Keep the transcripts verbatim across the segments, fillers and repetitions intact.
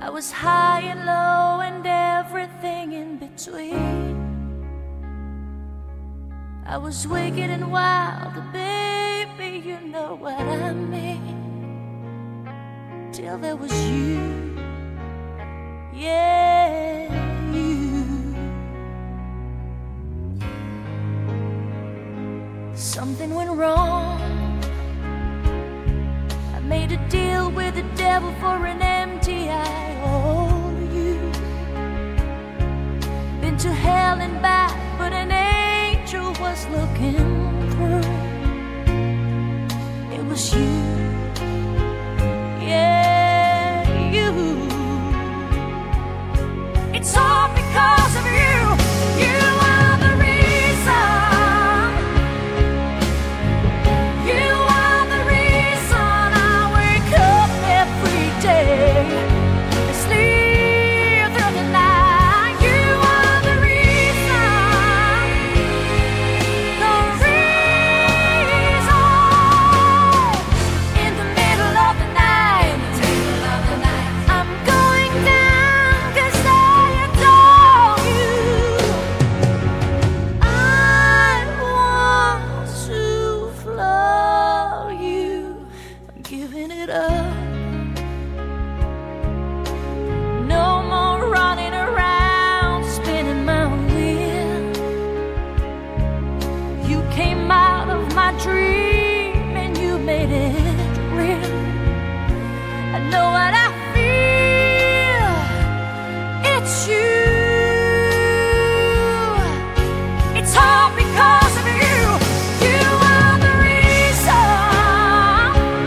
I was high and low and everything in between. I was wicked and wild, baby, you know what I mean. Till there was you, yeah, you. Something went wrong. I made a deal with the devil for an empty eye. Oh, you been to hell and back, but an angel was looking through. It was you, yeah, you. It's all because of you. You are the reason. You are the reason I wake up every day and sleep through the night. You are the reason, the reason. In the middle of the night, I'm going down 'cause I adore you. I want to flow you. I'm giving it up. No more running around, spinning my wheel. You came out of my dream and you made it real. I know what I feel. It's you. It's all because of you. You are the reason.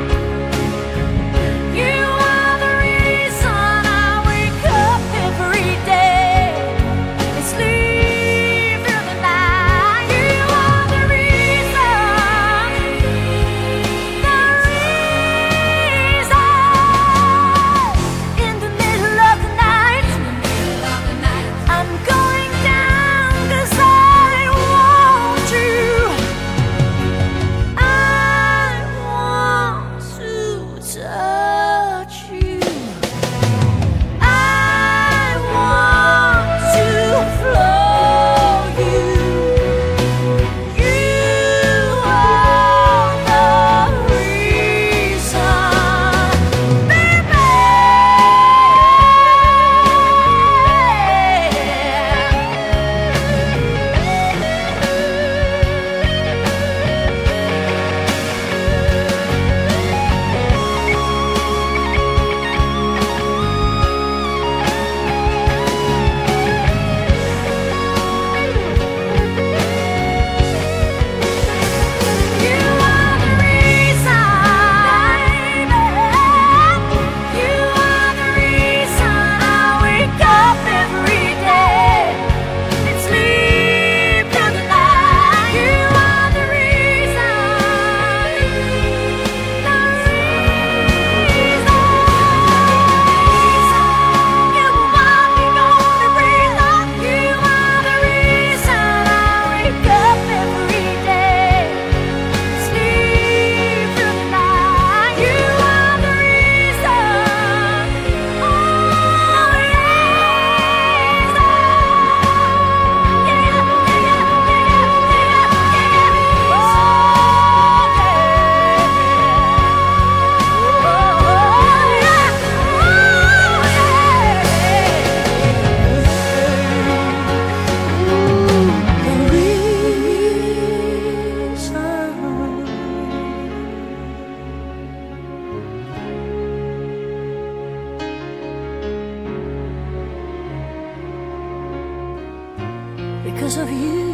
You are the reason I wake up every day and sleep through the night. You are the reason, the reason. In the middle of the night, I'm going down 'cause I want you. I want to touch you. I want to flow you. You are the reason, baby. You are the reason, baby. You are the reason I wake up every day and sleep through the night. You are the reason, the reason. You want me gonna breathe up. You are the reason I wake up every day, sleep through the night. You are the reason. Oh, because of you.